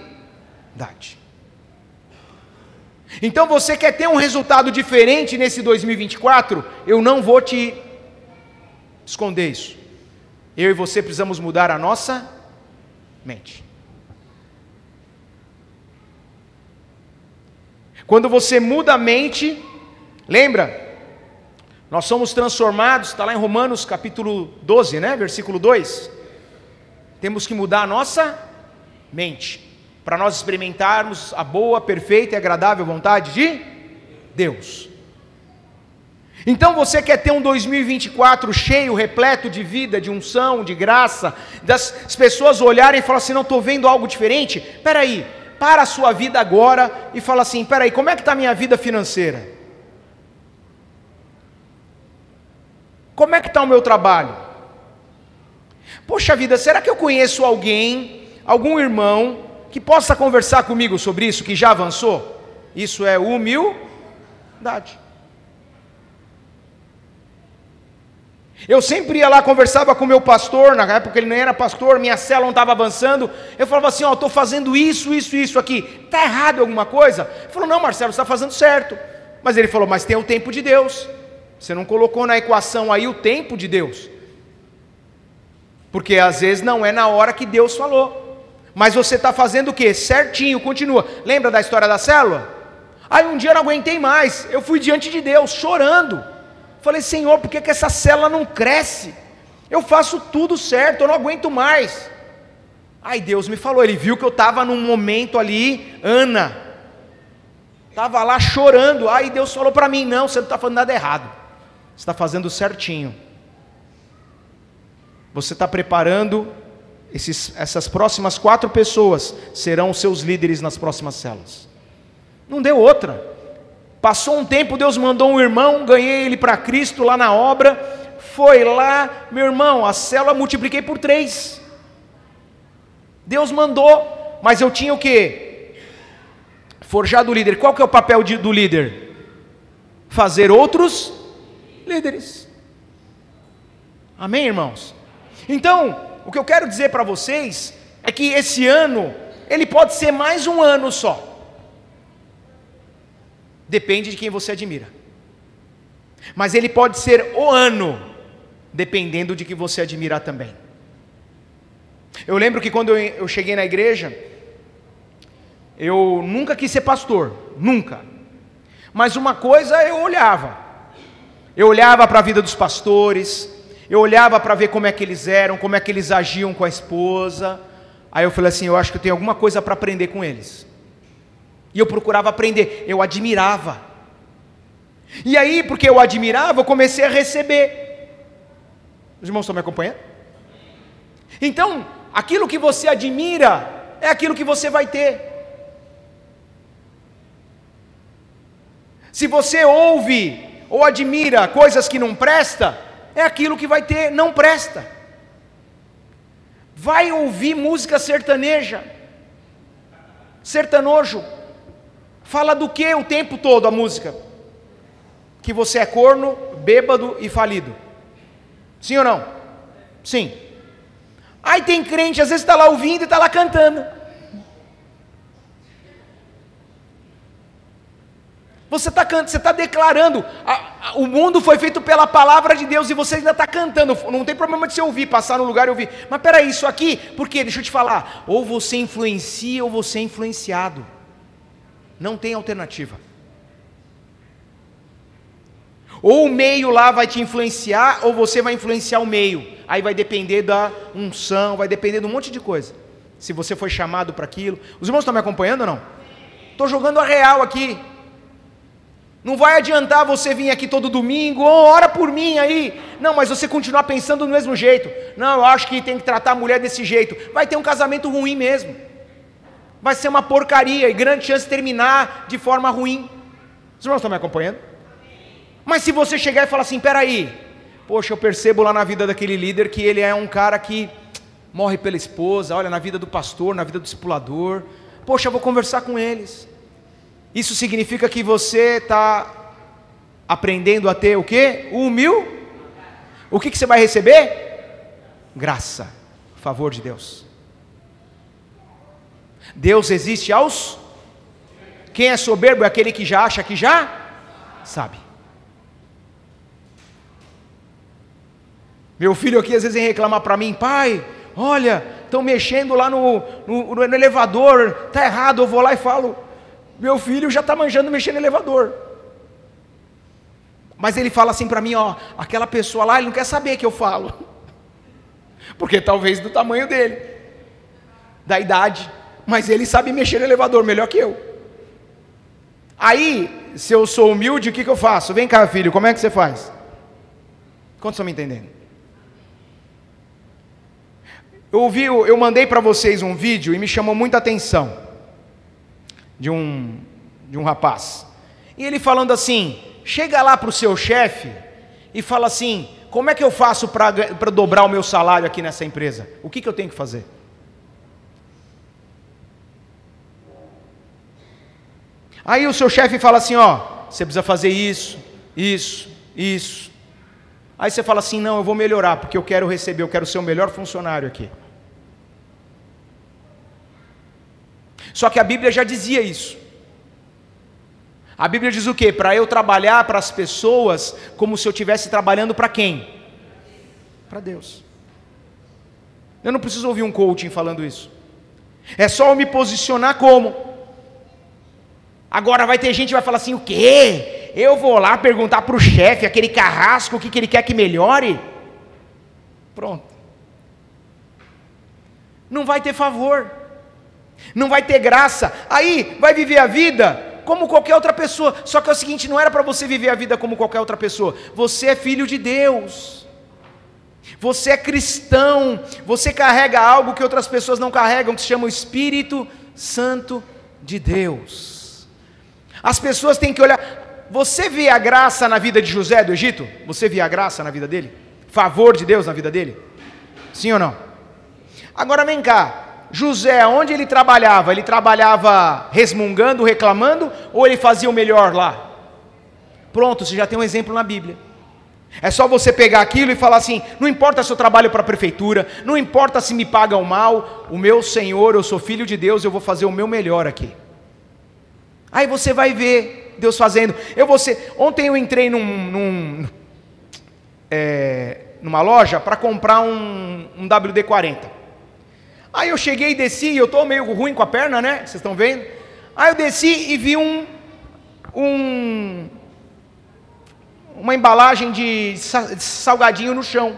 Então você quer ter um resultado diferente nesse dois mil e vinte e quatro? Eu não vou te esconder isso. Eu e você precisamos mudar a nossa mente. Quando você muda a mente, lembra? Nós somos transformados, está lá em Romanos capítulo doze, né? Versículo dois. Temos que mudar a nossa mente, para nós experimentarmos a boa, perfeita e agradável vontade de Deus. Então você quer ter um dois mil e vinte e quatro cheio, repleto de vida, de unção, de graça, das pessoas olharem e falar assim, não estou vendo algo diferente? Espera aí, para a sua vida agora e fala assim, espera aí, como é que está a minha vida financeira? Como é que está o meu trabalho? Poxa vida, será que eu conheço alguém, algum irmão, que possa conversar comigo sobre isso, que já avançou? Isso é humildade. Eu sempre ia lá, conversava com o meu pastor, na época ele nem era pastor, minha célula não estava avançando, eu falava assim, ó, estou fazendo isso, isso, isso aqui, está errado alguma coisa? Ele falou, não Marcelo, você está fazendo certo. Mas ele falou, mas tem o tempo de Deus, você não colocou na equação aí o tempo de Deus, porque às vezes não é na hora que Deus falou, Mas você está fazendo o quê? Certinho, continua. Lembra da história da célula? Aí um dia eu não aguentei mais, eu fui diante de Deus, chorando. Falei, Senhor, por que, que essa célula não cresce? Eu faço tudo certo, eu não aguento mais. Aí Deus me falou, Ele viu que eu estava num momento ali, Ana, estava lá chorando. Aí Deus falou para mim, não, você não está fazendo nada errado, você está fazendo certinho. Você está preparando, esses, essas próximas quatro pessoas serão os seus líderes nas próximas células. Não deu outra. Passou um tempo, Deus mandou um irmão, ganhei ele para Cristo lá na obra, foi lá, meu irmão, a célula multipliquei por três. Deus mandou, mas eu tinha o quê? Forjado o líder. Qual que é o papel de, do líder? Fazer outros líderes. Amém, irmãos? Então, o que eu quero dizer para vocês é que esse ano, ele pode ser mais um ano só. Depende de quem você admira. Mas ele pode ser o ano, dependendo de quem você admirar também. Eu lembro que quando eu, eu cheguei na igreja, eu nunca quis ser pastor, nunca. Mas uma coisa eu olhava. Eu olhava para a vida dos pastores, eu olhava para ver como é que eles eram, como é que eles agiam com a esposa. Aí eu falei assim, eu acho que eu tenho alguma coisa para aprender com eles. E eu procurava aprender, eu admirava. E aí, porque eu admirava, eu comecei a receber. Os irmãos estão me acompanhando? Então, aquilo que você admira, é aquilo que você vai ter. Se você ouve ou admira coisas que não presta, é aquilo que vai ter, não presta. Vai ouvir música sertaneja, sertanojo. Fala do que o tempo todo a música? Que você é corno, bêbado e falido. Sim ou não? Sim. Aí tem crente, às vezes está lá ouvindo e está lá cantando. Você está você tá declarando, a, a, o mundo foi feito pela palavra de Deus e você ainda está cantando. Não tem problema de você ouvir, passar no lugar e ouvir. Mas peraí, isso aqui, por quê? Deixa eu te falar. Ou você influencia ou você é influenciado. Não tem alternativa. Ou o meio lá vai te influenciar, ou você vai influenciar o meio. Aí vai depender da unção, vai depender de um monte de coisa. Se você foi chamado para aquilo. Os irmãos estão me acompanhando ou não? Estou jogando a real aqui. Não vai adiantar você vir aqui todo domingo, oh, ora por mim aí. Não, mas você continuar pensando do mesmo jeito. Não, eu acho que tem que tratar a mulher desse jeito. Vai ter um casamento ruim mesmo. Vai ser uma porcaria e grande chance de terminar de forma ruim. Os irmãos estão me acompanhando? Mas se você chegar e falar assim, peraí, poxa, eu percebo lá na vida daquele líder que ele é um cara que morre pela esposa, olha, na vida do pastor, na vida do discipulador, poxa, eu vou conversar com eles. Isso significa que você está aprendendo a ter o quê? O humil? O que, que você vai receber? Graça, favor de Deus. Deus existe aos... Quem é soberbo é aquele que já acha que já sabe. Meu filho aqui às vezes vem reclamar para mim, pai, olha, estão mexendo lá no, no, no elevador, está errado, eu vou lá e falo, meu filho já está manjando mexer no elevador. Mas ele fala assim para mim, ó, aquela pessoa lá, ele não quer saber que eu falo, porque talvez do tamanho dele, da idade, mas ele sabe mexer no elevador melhor que eu. Aí, se eu sou humilde, o que, que eu faço? Vem cá, filho, como é que você faz? Quantos estão me entendendo? Eu ouvi, eu mandei para vocês um vídeo e me chamou muita atenção de um, de um rapaz. E ele falando assim, chega lá para o seu chefe e fala assim, como é que eu faço para dobrar o meu salário aqui nessa empresa? O que, que eu tenho que fazer? Aí o seu chefe fala assim, ó, você precisa fazer isso, isso, isso. Aí você fala assim, não, eu vou melhorar, porque eu quero receber, eu quero ser o melhor funcionário aqui. Só que a Bíblia já dizia isso. A Bíblia diz o quê? Para eu trabalhar para as pessoas como se eu estivesse trabalhando para quem? Para Deus. Eu não preciso ouvir um coaching falando isso. É só eu me posicionar como. Agora vai ter gente que vai falar assim, o quê? Eu vou lá perguntar para o chefe, aquele carrasco, o que, que ele quer que melhore? Pronto. Não vai ter favor. Não vai ter graça. Aí vai viver a vida como qualquer outra pessoa. Só que é o seguinte, não era para você viver a vida como qualquer outra pessoa. Você é filho de Deus. Você é cristão. Você carrega algo que outras pessoas não carregam, que se chama o Espírito Santo de Deus. As pessoas têm que olhar. Você vê a graça na vida de José do Egito? Você vê a graça na vida dele? Favor de Deus na vida dele? Sim ou não? Agora vem cá. José, onde ele trabalhava? Ele trabalhava resmungando, reclamando, ou ele fazia o melhor lá? Pronto, você já tem um exemplo na Bíblia. É só você pegar aquilo e falar assim, não importa se eu trabalho para a prefeitura, não importa se me pagam mal, o meu Senhor, eu sou filho de Deus, eu vou fazer o meu melhor aqui. Aí você vai ver Deus fazendo. Eu vou ser... Ontem eu entrei num, num, é, numa loja para comprar um, um W D quarenta. Aí eu cheguei e desci, eu estou meio ruim com a perna, né? Vocês estão vendo? Aí eu desci e vi um, um, uma embalagem de salgadinho no chão.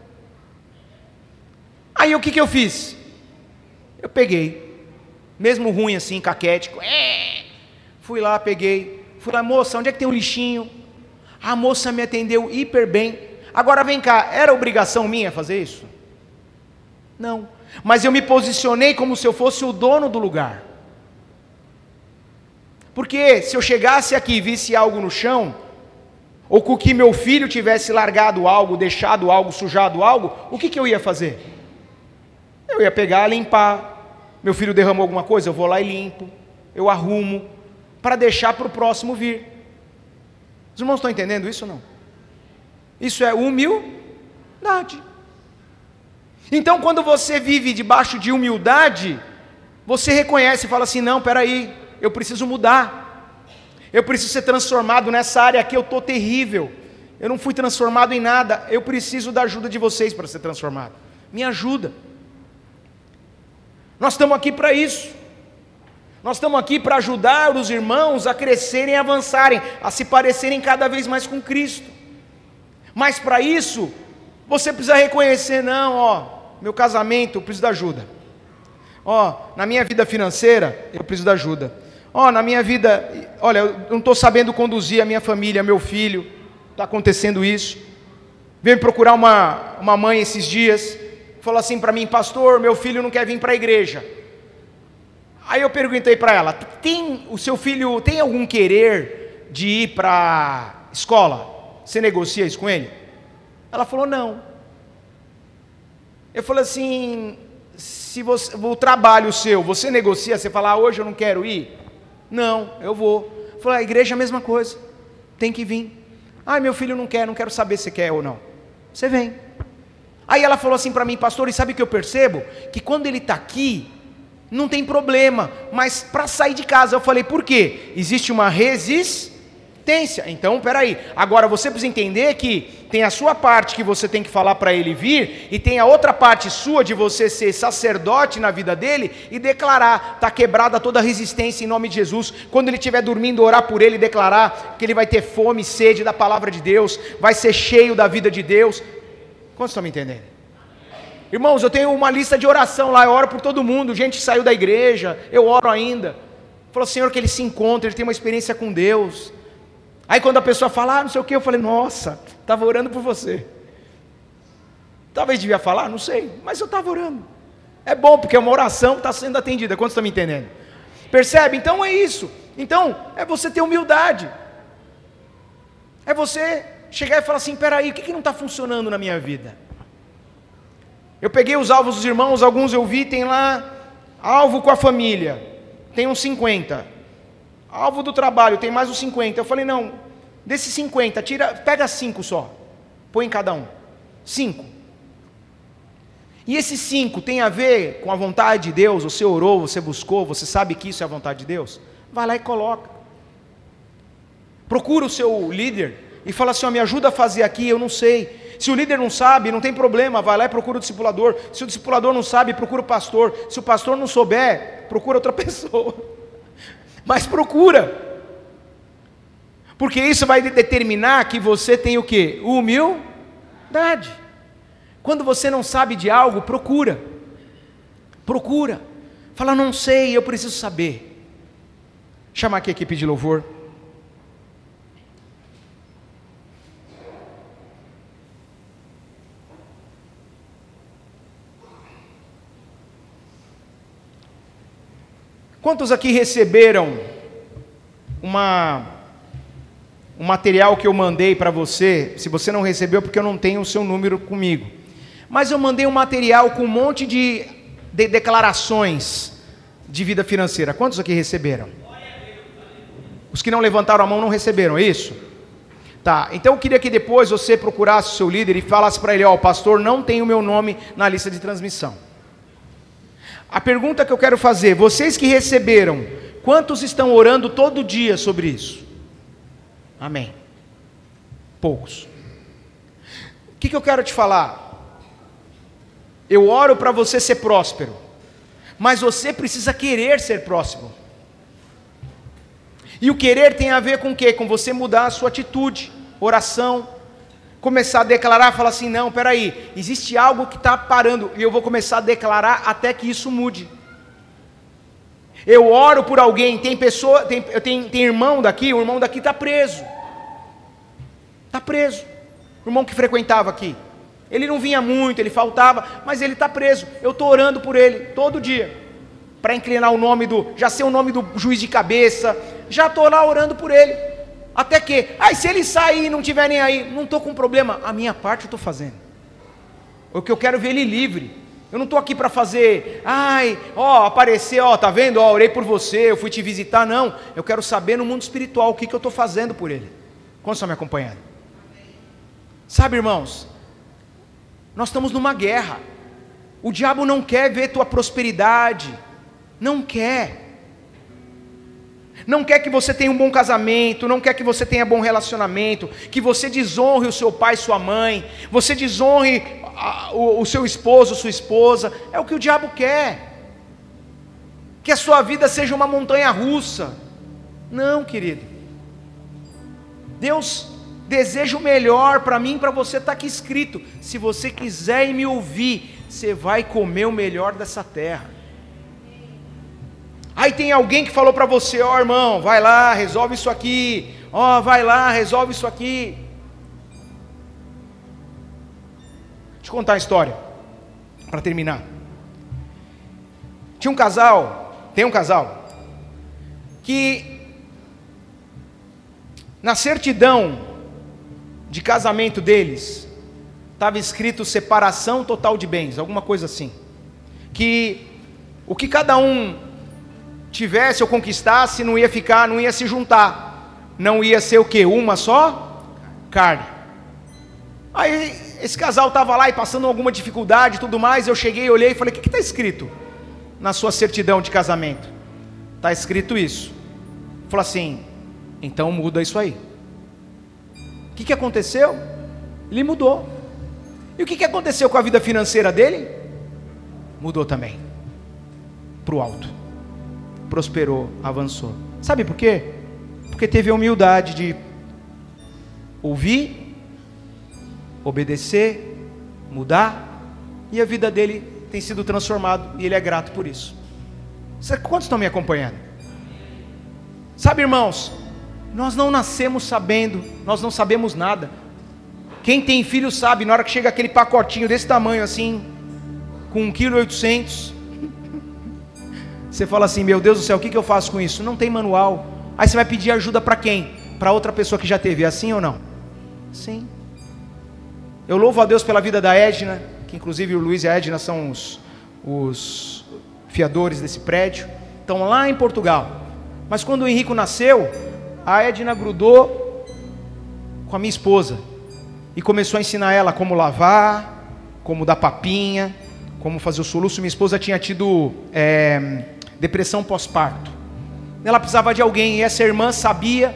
Aí o que, que eu fiz? Eu peguei, mesmo ruim assim, caquético, é, fui lá, peguei, fui lá, moça, onde é que tem um lixinho? A moça me atendeu hiper bem. Agora vem cá, era obrigação minha fazer isso? Não. Mas eu me posicionei como se eu fosse o dono do lugar. Porque se eu chegasse aqui e visse algo no chão, ou com que meu filho tivesse largado algo, deixado algo, sujado algo, o que, que eu ia fazer? Eu ia pegar, limpar. Meu filho derramou alguma coisa, eu vou lá e limpo. Eu arrumo, para deixar para o próximo vir. Os irmãos estão entendendo isso ou não? Isso é humildade. Então, quando você vive debaixo de humildade, você reconhece e fala assim, não, peraí, eu preciso mudar, eu preciso ser transformado nessa área aqui, eu estou terrível, eu não fui transformado em nada, eu preciso da ajuda de vocês para ser transformado, me ajuda. Nós estamos aqui para isso, nós estamos aqui para ajudar os irmãos a crescerem e avançarem, a se parecerem cada vez mais com Cristo, mas para isso, você precisa reconhecer, não, ó, meu casamento, eu preciso de ajuda. Ó, na minha vida financeira, eu preciso de ajuda. Ó, na minha vida, olha, eu não estou sabendo conduzir a minha família, meu filho, está acontecendo isso. Veio me procurar uma, uma mãe esses dias, falou assim para mim, pastor, meu filho não quer vir para a igreja. Aí eu perguntei para ela, tem, o seu filho tem algum querer de ir para a escola? Você negocia isso com ele? Ela falou, não. Eu falei assim, se você, o trabalho seu, você negocia, você fala, ah, hoje eu não quero ir? Não, eu vou. Eu falei, a igreja é a mesma coisa, tem que vir. Ah, meu filho não quer, não quero saber se quer ou não. Você vem. Aí ela falou assim para mim, pastor, e sabe o que eu percebo? Que quando ele está aqui, não tem problema, mas para sair de casa, eu falei, por quê? Existe uma resistência. Então, peraí, agora você precisa entender que tem a sua parte que você tem que falar para ele vir, e tem a outra parte sua de você ser sacerdote na vida dele e declarar, está quebrada toda a resistência em nome de Jesus. Quando ele estiver dormindo, orar por ele e declarar que ele vai ter fome e sede da palavra de Deus, vai ser cheio da vida de Deus. Quantos estão me entendendo? Irmãos, eu tenho uma lista de oração lá, eu oro por todo mundo, gente que saiu da igreja, eu oro ainda. Falou, Senhor, que ele se encontre, ele tem uma experiência com Deus. Aí quando a pessoa fala, ah, não sei o que, eu falei, nossa, estava orando por você. Talvez devia falar, não sei, mas eu estava orando. É bom, porque é uma oração que está sendo atendida. Quantos estão me entendendo? Percebe? Então é isso. Então, é você ter humildade. É você chegar e falar assim, peraí, o que, que não está funcionando na minha vida? Eu peguei os alvos dos irmãos, alguns eu vi, tem lá, alvo com a família, tem uns cinquenta. Alvo do trabalho, tem mais uns cinquenta. Eu falei, não, desses cinquenta, tira, pega cinco só, põe em cada um. Cinco. E esses cinco tem a ver com a vontade de Deus? Você orou, você buscou, você sabe que isso é a vontade de Deus? Vai lá e coloca. Procura o seu líder e fala assim, ó, me ajuda a fazer aqui, eu não sei. Se o líder não sabe, não tem problema, vai lá e procura o discipulador. Se o discipulador não sabe, procura o pastor. Se o pastor não souber, procura outra pessoa. Mas procura. Porque isso vai determinar que você tem o quê? Humildade. Quando você não sabe de algo, procura. Procura. Fala, não sei, eu preciso saber. Chamar aqui a equipe de louvor. Quantos aqui receberam uma, um material que eu mandei para você? Se você não recebeu, porque eu não tenho o seu número comigo. Mas eu mandei um material com um monte de, de declarações de vida financeira. Quantos aqui receberam? Os que não levantaram a mão não receberam, é isso? Tá, então eu queria que depois você procurasse o seu líder e falasse para ele, ó, o pastor não tem o meu nome na lista de transmissão. A pergunta que eu quero fazer, vocês que receberam, quantos estão orando todo dia sobre isso? Amém. Poucos. O que, que eu quero te falar? Eu oro para você ser próspero, mas você precisa querer ser próspero. E o querer tem a ver com o quê? Com você mudar a sua atitude, oração, começar a declarar, falar assim, não, peraí, existe algo que está parando, e eu vou começar a declarar até que isso mude. Eu oro por alguém, tem pessoa, tem, tem, tem irmão daqui, o irmão daqui está preso, está preso, o irmão que frequentava aqui, ele não vinha muito, ele faltava, mas ele está preso, eu estou orando por ele, todo dia, para inclinar o nome do, já sei o nome do juiz de cabeça, já estou lá orando por ele, até que, ai, se ele sair e não estiver nem aí, não estou com problema, a minha parte eu estou fazendo, o que eu quero é ver ele livre, eu não estou aqui para fazer, ai, ó, aparecer, ó, tá vendo, ó, orei por você, eu fui te visitar, não, eu quero saber no mundo espiritual o que, que eu estou fazendo por ele. Quantos estão me acompanhando? Sabe, irmãos, nós estamos numa guerra, o diabo não quer ver tua prosperidade, não quer, não quer que você tenha um bom casamento, não quer que você tenha bom relacionamento, que você desonre o seu pai e sua mãe, você desonre a, o, o seu esposo, sua esposa, é o que o diabo quer, que a sua vida seja uma montanha russa. Não, querido, Deus deseja o melhor para mim e para você, está aqui escrito, se você quiser me ouvir, você vai comer o melhor dessa terra. Aí tem alguém que falou para você, ó, irmão, vai lá, resolve isso aqui, ó, vai lá, resolve isso aqui. Deixa eu contar uma história, para terminar. Tinha um casal, tem um casal, que na certidão de casamento deles, estava escrito separação total de bens, alguma coisa assim, que o que cada um tivesse ou conquistasse, não ia ficar, não ia se juntar, não ia ser o que? Uma só carne. Aí esse casal estava lá e passando alguma dificuldade e tudo mais, eu cheguei, olhei e falei, o que está escrito na sua certidão de casamento? Está escrito isso. Falei assim, então muda isso aí. O que, que aconteceu? Ele mudou. E o que, que aconteceu com a vida financeira dele? Mudou também, para o alto. Prosperou, avançou. Sabe por quê? Porque teve a humildade de ouvir, obedecer, mudar, e a vida dele tem sido transformada, e ele é grato por isso. Quantos estão me acompanhando? Sabe, irmãos, nós não nascemos sabendo, nós não sabemos nada. Quem tem filho sabe, na hora que chega aquele pacotinho desse tamanho assim, com um vírgula oitocentos quilos, você fala assim, meu Deus do céu, o que, que eu faço com isso? Não tem manual. Aí você vai pedir ajuda para quem? Para outra pessoa que já teve, é assim ou não? Sim. Eu louvo a Deus pela vida da Edna, que inclusive o Luiz e a Edna são os, os fiadores desse prédio, estão lá em Portugal. Mas quando o Henrico nasceu, a Edna grudou com a minha esposa e começou a ensinar ela como lavar, como dar papinha, como fazer o soluço. Minha esposa tinha tido é, depressão pós-parto, ela precisava de alguém, e essa irmã sabia,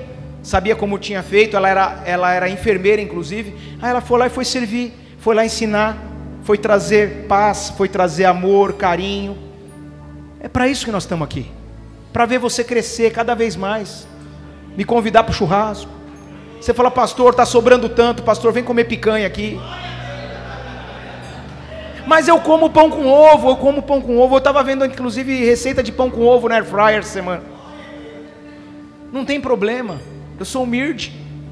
sabia como tinha feito, ela era, ela era enfermeira inclusive. Aí ela foi lá e foi servir, foi lá ensinar, foi trazer paz, foi trazer amor, carinho. É para isso que nós estamos aqui, para ver você crescer cada vez mais, me convidar para o churrasco. Você fala, pastor, está sobrando tanto, pastor, vem comer picanha aqui. Mas eu como pão com ovo, eu como pão com ovo. Eu estava vendo inclusive receita de pão com ovo na air fryer essa semana. Não tem problema, eu sou humilde.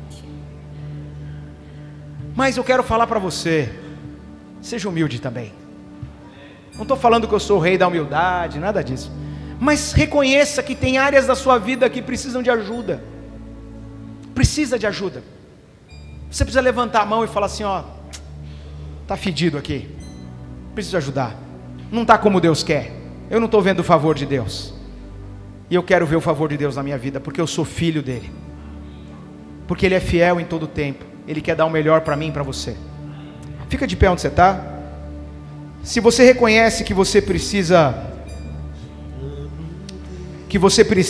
Mas eu quero falar para você, seja humilde também. Não estou falando que eu sou o rei da humildade, nada disso. Mas reconheça que tem áreas da sua vida que precisam de ajuda. Precisa de ajuda. Você precisa levantar a mão e falar assim, ó, está fedido aqui, preciso ajudar. Não está como Deus quer. Eu não estou vendo o favor de Deus. E eu quero ver o favor de Deus na minha vida, porque eu sou filho dele. Porque ele é fiel em todo o tempo. Ele quer dar o melhor para mim e para você. Fica de pé onde você está. Se você reconhece que você precisa, que você precisa